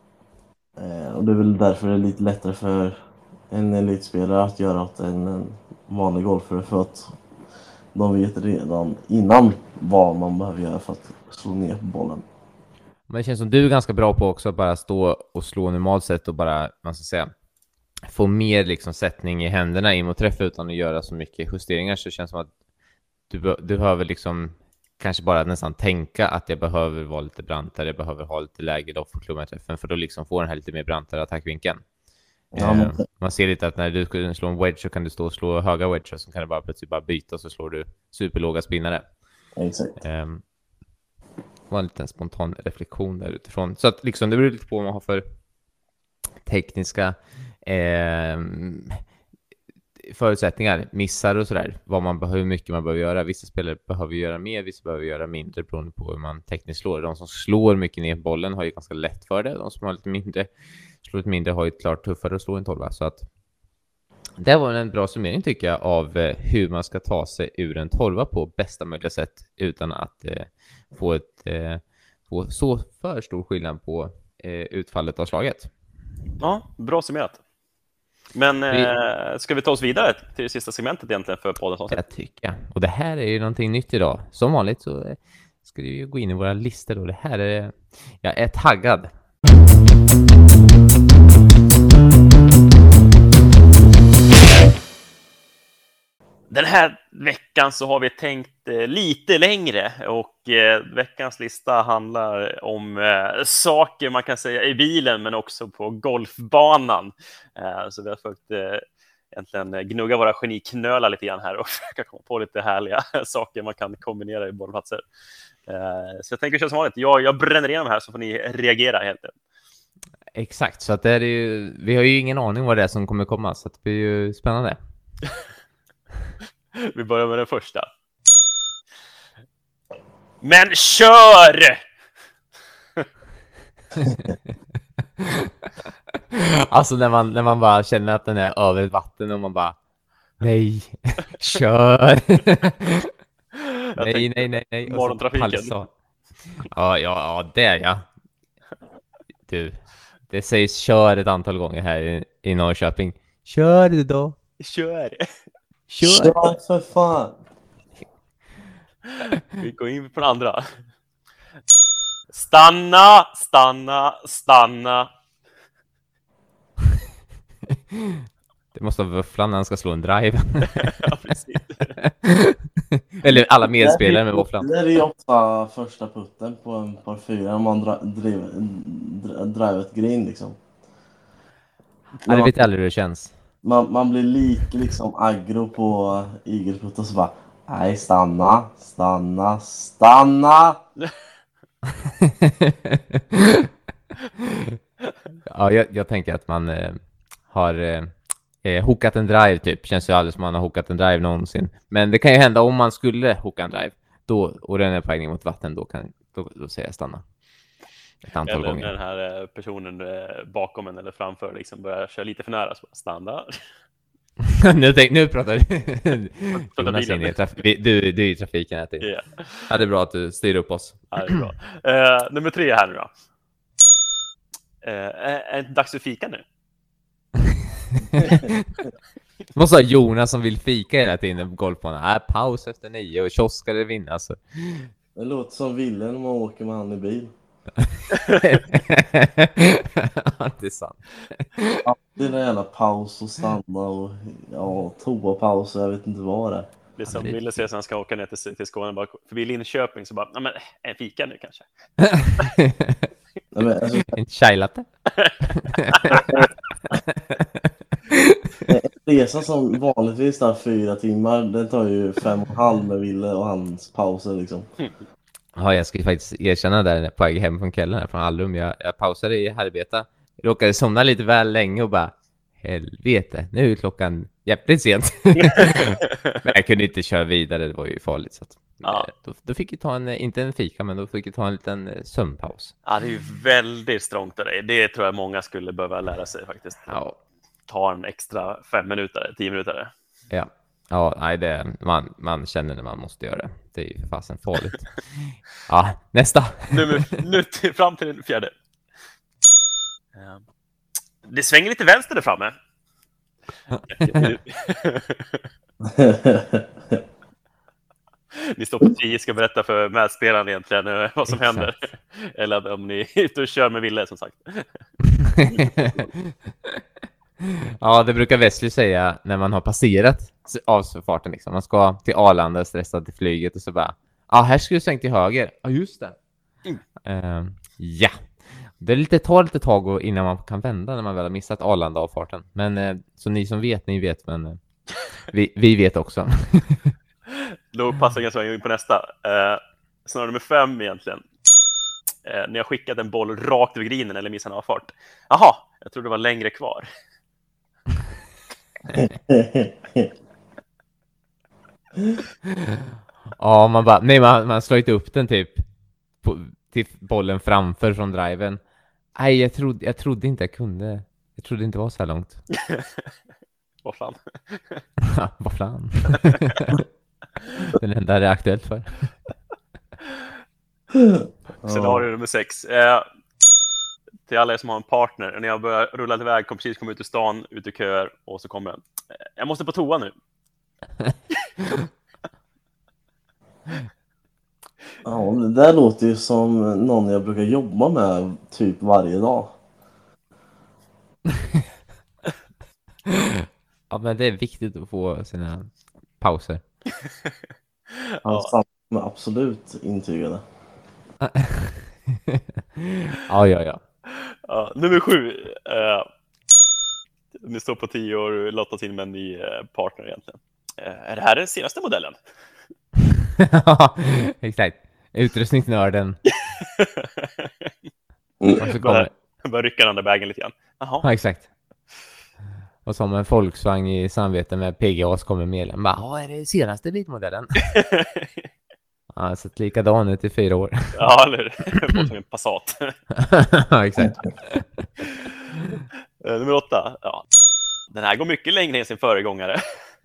Eh, och det är väl därför det är lite lättare för en elitspelare att göra åt en, en vanlig golfare, för att de vet redan innan vad man behöver göra för att slå ner på bollen. Men det känns som du är ganska bra på också att bara stå och slå normalt sätt och bara, man ska säga, få mer liksom sättning i händerna in mot träff utan att göra så mycket justeringar. Så det känns som att du, du behöver liksom kanske bara nästan tänka att jag behöver vara lite brantare, jag behöver ha lite läge då för klubban träffen, för då liksom få den här lite mer brantare attackvinkeln. Ja, men... eh, man ser lite att när du ska slå en wedge så kan du stå och slå höga wedge, så kan du bara plötsligt bara byta och så slår du superlåga spinnare. Exakt. Eh, var en liten spontan reflektion där utifrån. Så att liksom det beror lite på vad man har för tekniska eh, förutsättningar, missar och sådär. Vad man behöver, hur mycket man behöver göra. Vissa spelare behöver göra mer, vissa behöver göra mindre beroende på hur man tekniskt slår. De som slår mycket ner på bollen har ju ganska lätt för det. De som har lite mindre, slår lite mindre har ju klart tuffare att slå en tolva. Så att det var en bra summering tycker jag av hur man ska ta sig ur en torva på bästa möjliga sätt utan att eh, få, ett, eh, få så för stor skillnad på eh, utfallet av slaget. Ja, bra summerat. Men eh, ska vi ta oss vidare till det sista segmentet egentligen för podden? Jag tycker. Och det här är ju någonting nytt idag. Som vanligt så eh, ska vi ju gå in i våra listor och det här är, jag är taggad. Den här veckan så har vi tänkt eh, lite längre och eh, veckans lista handlar om eh, saker man kan säga i bilen men också på golfbanan. Eh, så vi har försökt eh, egentligen gnugga våra geniknölar lite grann här och försöka komma på lite härliga saker man kan kombinera i bollplatser. Eh, så jag tänker köra som vanligt. Jag, jag bränner igenom här så får ni reagera helt enkelt. Exakt, så att det är ju, vi har ju ingen aning vad det är som kommer komma, så att det blir ju spännande. Vi börjar med den första. Men kör! Alltså när man, när man bara känner att den är över ett vatten och man bara nej, kör. nej, nej, nej, nej. Morgontrafiken. Ja, ja, ja, det är jag. Du, det sägs kör ett antal gånger här i, i Norrköping. Kör du då? Kör! Kör! Kör för fan! Vi går in på den andra. Stanna, stanna, stanna. Det måste vara våfflan när han ska slå en drive. Ja, precis. Eller alla medspelare med våfflan. Det är ju ofta första putten på en par fyra om man dra, driv, dra, driver ett green liksom. Ja, det vet jag aldrig hur det känns. Man, man blir lika liksom aggro på igelputt och så bara nej, stanna, stanna, stanna! Ja, jag, jag tänker att man eh, har eh, hookat en drive typ. Känns ju aldrig som man har hookat en drive någonsin. Men det kan ju hända om man skulle hooka en drive. Då, och den är på väg mot vatten, då, kan, då, då säger jag stanna. Ett antal eller gånger. Eller den här personen bakom en eller framför liksom börjar köra lite för nära. Så stanna. nu, tänk, nu pratar du. Jonas in i traf- du, du, du är i trafiken här till. Yeah. Ja, det är bra att du styr upp oss. Ja, det är bra. Uh, nummer tre här nu då. Uh, är det dags för fika nu? Måste ha Jonas som vill fika hela tiden på golfbanan. Äh, paus efter nio och kiosk ska det vinna. Så. Det låter som Ville när man åker med han i bil. Det är sant. Det är en jävla paus och stanna och ja, toapaus och jag vet inte vad det är. Det är som Ville säger att han ska åka ner till, till Skåne bara förbi Linköping så bara, nej men en fika nu kanske. Nej, men, alltså, en chai latte. en resa som vanligtvis tar fyra timmar, den tar ju fem och en halv med Ville och hans pauser liksom. Ja, jag ska ju faktiskt erkänna där på väg hem från kvällen här från Allum. Jag, jag pausade i Arbeta. Jag råkade somna lite väl länge och bara helvete, nu är klockan jävligt sent. Men jag kunde inte köra vidare, det var ju farligt. Så att, ja. då, då fick jag ta en, inte en fika, men då fick jag ta en liten sömnpaus. Ja, det är ju väldigt strångt av dig. Det tror jag många skulle behöva lära sig faktiskt. Ja. Ta en extra fem minuter, tio minuter. Ja. Ja, nej, det, man, man känner när man måste göra det. Det är ju för fasen farligt. Ja, nästa. Nu, nu till, fram till den fjärde. Det svänger lite vänster där framme. Ni står på tio, ska berätta för medspelaren egentligen vad som händer. Eller om ni är ute och kör med Ville, som sagt. Ja, det brukar Wesley säga när man har passerat avfarten liksom. Man ska till Arlanda, stressad till flyget och så bara, ja, ah, här ska du svänga till höger. Ja, ah, just det. Mm. Uh, ja. Det är lite, tar lite tag innan man kan vända när man väl har missat Arlanda-avfarten. Men uh, så ni som vet, ni vet, men uh, vi, vi vet också. Då passar jag ganska in på nästa. Uh, snarare nummer fem egentligen. Uh, när jag skickat en boll rakt över grinen eller missat en avfart. Jaha, jag tror det var längre kvar. Ja, man bara, nej, man, man slår inte upp den typ på, till bollen framför från driven. Nej, jag trodde, jag trodde inte jag kunde. Jag trodde inte det var så här långt. Vad fan? Vad fan? Den enda det är aktuellt för. Scenario nummer sex. Eh, till alla er som har en partner. När jag börjar rulla iväg, kom precis komma ut ur stan, ut i köer, och så kommer jag. Jag måste på toa nu. Ja, det där låter ju som någon jag brukar jobba med typ varje dag. Ja, men det är viktigt att få sina pauser. Ja, ja. Absolut intygade. Ja, ja, ja. Ja, nummer sju. Uh, ni står på tio och lottas in med en ny partner egentligen. Uh, är det här den senaste modellen? Exakt. Utrustningsnörden. Mm. Bara, bara rycka den där bagen lite grann. Jaha. Ja, exakt. Och som en Volkswagen i samvete med P G As kommer medlem. Bara, ja, är det senaste bilmodellen? Ja, så likadan ut i fyra år. Ja, eller hur? Som en Passat. Ja, exakt. Eh, Nummer åtta. Ja. Den här går mycket längre än sin föregångare.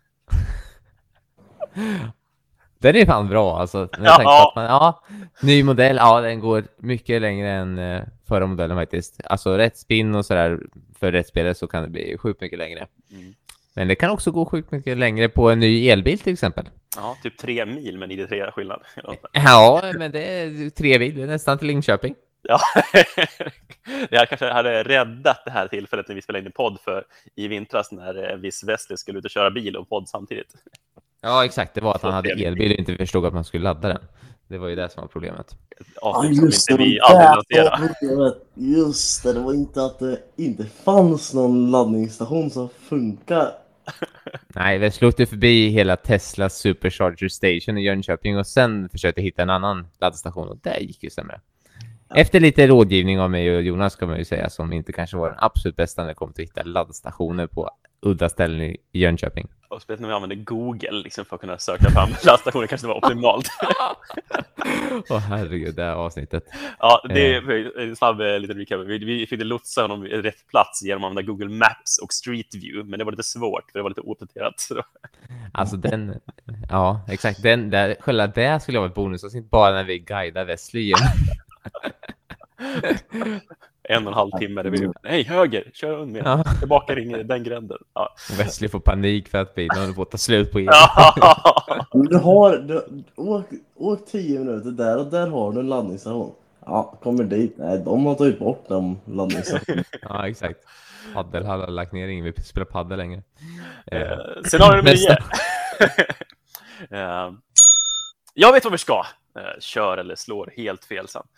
Den är fan bra alltså. När jag Ja. tänker på att man, ja, ny modell, ja den går mycket längre än eh, förra modellen faktiskt. Alltså rätt spin och sådär för rätt spelare så kan det bli sjukt mycket längre. Mm. Men det kan också gå sjukt mycket längre på en ny elbil till exempel. Ja, typ tre mil med I D tre skillnad. Ja, men det är tre bil, det är nästan till Linköping. Ja, det här kanske hade räddat det här tillfället när vi spelade in en podd för i vintras när eh, viss Wesley skulle ut och köra bil och podd samtidigt. Ja, exakt. Det var att han Så hade trevligt. elbil och inte förstod att man skulle ladda den. Det var ju det som var problemet. Ja, Avsnitt som just inte det. vi Det aldrig där lanserade. var problemet. Just det, det var inte att det inte fanns någon laddningsstation som funkar. Nej, vi slog förbi hela Tesla Supercharger Station i Jönköping och sen försökte hitta en annan laddstation och det gick ju sämre. Efter lite rådgivning av mig och Jonas kan man ju säga som inte kanske var den absolut bästa när det kom till att hitta laddstationer på udda ställen i Jönköping. Och speciellt när vi använde Google liksom, för att kunna söka fram laddstationer kanske det var optimalt. Åh herregud, det här avsnittet. Ja, det är en snabb eh, liten recap. Vi, vi fick lotsa honom i rätt plats genom att använda Google Maps och Street View, men det var lite svårt för det var lite ouppdaterat. Så. Alltså den, ja exakt, den där, själva det skulle vara ett bonus och inte bara när vi guidar Wesley igen. En och en halv timme där vi, nej höger, kör under Ja. tillbaka ring den gränden. Ja. Wesley får panik för att bilen håller på att ta slut på el. Ja. Men Du har, du, åk, åk tio minuter där och där har du en laddningsstation. Ja, kommer dit. Nej, de har tagit bort de laddningsstationerna. Ja, exakt. Paddel har lagt ner, ingen vill spela paddel längre. Eh, Eh, Scenario nummer nästa. nio. Eh, Jag vet vad vi ska. Eh, Kör eller slår helt fel sen.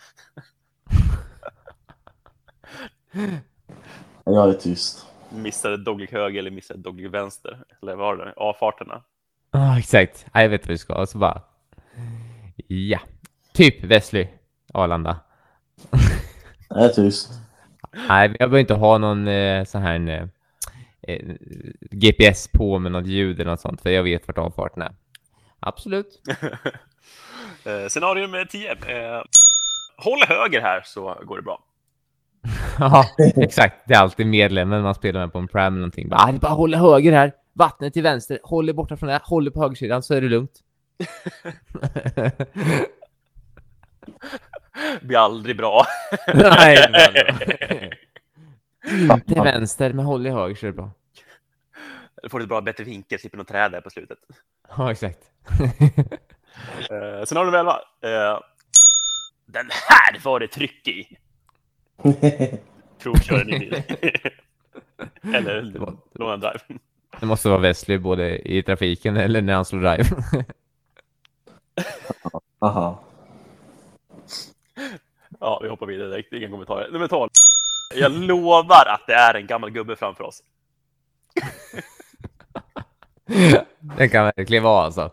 Jag är tyst. Missade doglig höger eller missade doglig vänster. Eller vad var det? A-farterna. Ja, exakt. Ja, jag vet vad vi ska. Och så bara... Ja. Typ Wesley. Arlanda. Jag är tyst. Nej, men jag behöver inte ha någon eh, så här eh, eh, G P S på med något ljud eller något sånt. För jag vet vart avfarten är. Absolut. eh, Scenario nummer tio. Eh, håll höger här så går det bra. Ja, exakt. Det är alltid medlemmen man spelar med på en pram eller någonting. Bara, ah, bara håller höger här. Vattnet till vänster. Håller borta från det. Håller på högersidan så är det lugnt. Det blir aldrig bra. Nej, till vänster men håll i höger så är det bra. Du får ett bra bättre vinkel, slipper något träd där på slutet. Ja, exakt. Eh, Scenario nummer elva. Eh, den här var det tryck i. Provkör en bil. Eller låna en drive. Det måste vara Wesley både i trafiken eller när han slår drive. Aha. Ja, vi hoppar vidare direkt. Ingen kommentar. Nummer tolv. Jag lovar att det är en gammal gubbe framför oss. Det kan verkligen vara alltså.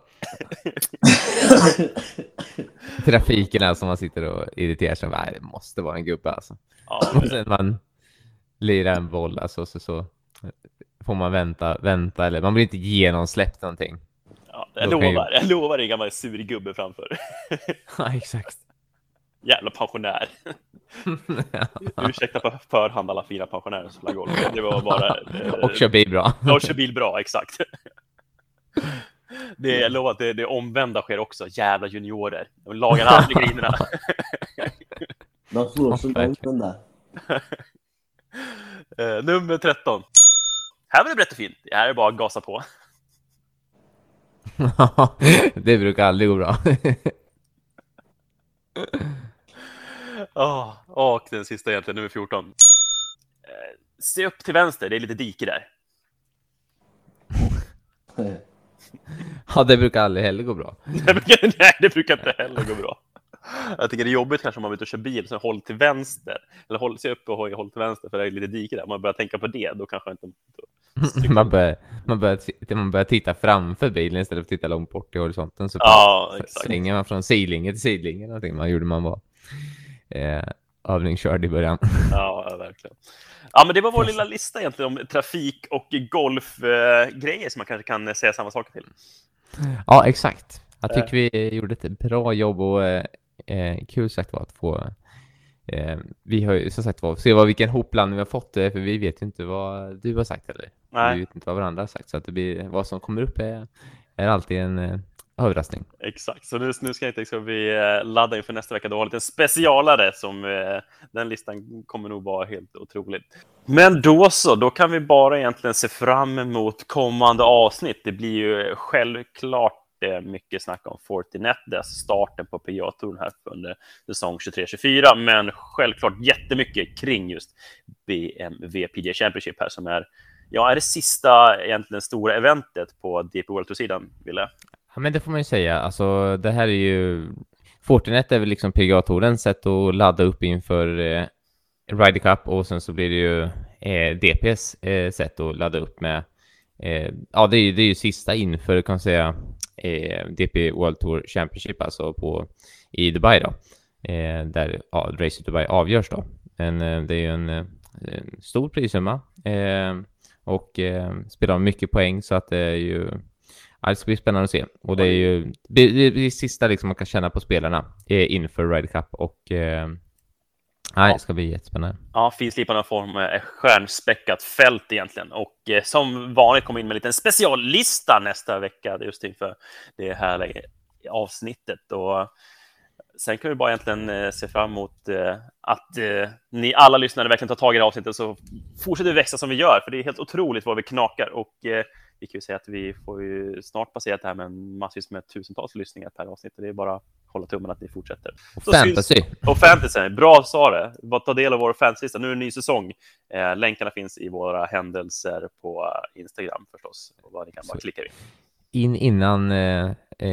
Trafiken är som man sitter och irriterar sig. Nej, det måste vara en gubbe alltså. Ja, Och sen man lirar en boll alltså, så, så får man vänta, vänta eller man blir inte genomsläppt någonting. ja, jag Då kan lovar. Jag lovar det är en gammal sur gubbe framför. Ja, exakt. Jävla pensionär. Ursäkta på förhand alla fina pensionärer som spelar golf. Det var bara... Eh, Och kör bil bra. och kör bil bra, exakt. Det, jag lovar att det, det omvända sker också. Jävla juniorer. De lagar aldrig grinerna. De slår så långt den där. Eh, nummer tretton. Här var det brett och fint. Det här är bara att gasa på. Det brukar aldrig gå bra. Oh, och den sista egentligen, nummer fjorton. Eh, se upp till vänster, det är lite dike där. Ja, det brukar aldrig heller gå bra. Nej, det brukar inte heller gå bra. Jag tycker det är jobbigt kanske om man vill ut och köra bil, så håll till vänster. Eller håll sig upp och håll till vänster, för det är lite dike där. Om man börjar tänka på det, då kanske inte... Man börjar, man, börjar, man börjar titta framför bilen istället för att titta långt bort i horisonten. Så Ja, exakt. svänger man från sidlinje till sidlinje. Någonting man gjorde man var. Eh, övningskörd i början. Ja, verkligen. Ja, men det var vår lilla lista egentligen om trafik och golfgrejer eh, som man kanske kan säga samma saker till. Ja, exakt. Jag Eh. tycker vi gjorde ett bra jobb och eh, kul sagt var att få eh, vi har ju som sagt var se vad vilken hopblandning vi har fått, för vi vet ju inte vad du har sagt eller. Nej. Vi vet inte vad varandra har sagt, så att det blir, vad som kommer upp är, är alltid en eh, överraskning. Exakt, så nu, nu ska, inte, ska vi eh, ladda inför nästa vecka. Då har lite en specialare som eh, den listan kommer nog vara helt otroligt. Men då så, då kan vi bara egentligen se fram emot kommande avsnitt. Det blir ju självklart eh, mycket snack om Fortinet, dess starten på P G A-touren här under säsong tjugotre tjugofyra, men självklart jättemycket kring just B M W P G A Championship här som är, ja, är det sista egentligen stora eventet på D P World Tour-sidan, Ville? Ja, men det får man ju säga. Alltså, det här är ju... Fortinet är väl liksom P G A-tourens sätt att ladda upp inför eh, Ryder Cup, och sen så blir det ju eh, D P:s eh, sätt att ladda upp med. Eh, ja, det är, det är ju sista inför, kan man säga, eh, D P World Tour Championship, alltså på, i Dubai då. Eh, där ja, Race Dubai avgörs då. Men eh, det är ju en, en stor prissumma eh, och eh, spelar mycket poäng, så att det är ju... Ja, det ska bli spännande att se. Och det är ju det, är det sista liksom man kan känna på spelarna eh, inför Ryder Cup. Och eh, nej, det ska bli jättespännande. Ja, finslipande form är stjärnspäckat fält egentligen. Och eh, som vanligt kommer in med en liten speciallista nästa vecka just inför det här avsnittet. Och sen kan vi bara egentligen eh, se fram emot eh, att eh, ni alla lyssnare verkligen tar tag i det här avsnittet, så fortsätter vi växa som vi gör. För det är helt otroligt vad vi knakar. Och eh, vi kan ju säga att vi får ju snart passera det här med massvis med tusentals lyssningar per avsnitt. Det är bara att hålla tummen att ni fortsätter. Och så fantasy. Syns... Och fantasy. Bra sa det. Bara ta del av vår fanslista. Nu är det en ny säsong. Eh, länkarna finns i våra händelser på Instagram förstås. Och vad ni kan bara klicka in. In innan, eh,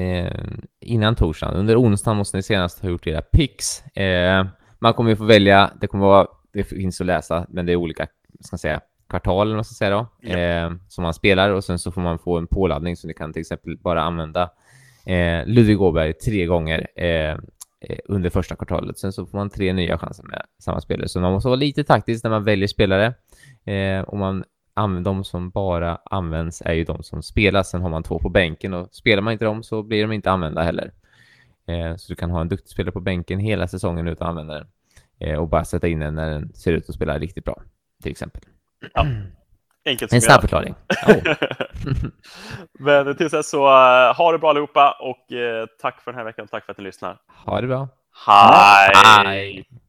innan torsdagen. Under onsdagen måste ni senast ha gjort era picks. Eh, man kommer ju få välja. Det kommer vara, det finns att läsa, men det är olika, ska jag säga, kvartal, eller vad ska jag säga då, ja. eh, som man spelar, och sen så får man få en påladdning, så ni kan till exempel bara använda eh, Ludvig Åberg tre gånger eh, under första kvartalet. Sen så får man tre nya chanser med samma spelare, så man måste vara lite taktisk när man väljer spelare, eh, och man använder de som bara används är ju de som spelas. Sen har man två på bänken, och spelar man inte dem så blir de inte använda heller, eh, så du kan ha en duktig spelare på bänken hela säsongen utan att använda den, eh, och bara sätta in den när den ser ut att spela riktigt bra, till exempel. Ja, enkelt en snabb förklaring. Oh. Men tills dess så uh, ha det bra allihopa, och uh, tack för den här veckan. Tack för att ni lyssnar. Ha det bra. Hej! Hej!